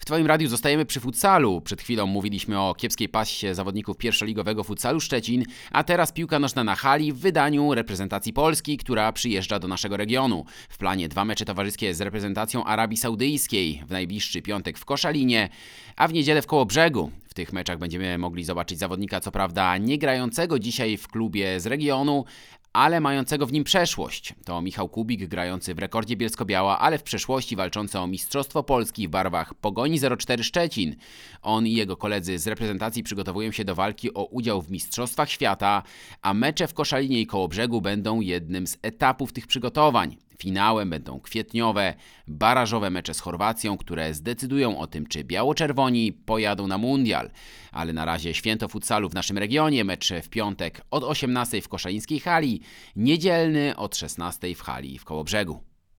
W Twoim radiu zostajemy przy futsalu. Przed chwilą mówiliśmy o kiepskiej pasie zawodników pierwszoligowego futsalu Szczecin, a teraz piłka nożna na hali w wydaniu reprezentacji Polski, która przyjeżdża do naszego regionu. W planie 2 mecze towarzyskie z reprezentacją Arabii Saudyjskiej, w najbliższy piątek w Koszalinie, a w niedzielę w Kołobrzegu. W tych meczach będziemy mogli zobaczyć zawodnika, co prawda nie grającego dzisiaj w klubie z regionu, ale mającego w nim przeszłość. To Michał Kubik, grający w Rekordzie Bielsko-Biała, ale w przeszłości walczący o Mistrzostwo Polski w barwach Pogoni 04 Szczecin. On i jego koledzy z reprezentacji przygotowują się do walki o udział w Mistrzostwach Świata, a mecze w Koszalinie i Kołobrzegu będą jednym z etapów tych przygotowań. Finałem będą kwietniowe, barażowe mecze z Chorwacją, które zdecydują o tym, czy biało-czerwoni pojadą na mundial. Ale na razie święto futsalu w naszym regionie, mecz w piątek od 18 w koszalińskiej hali, niedzielny od 16 w hali w Kołobrzegu.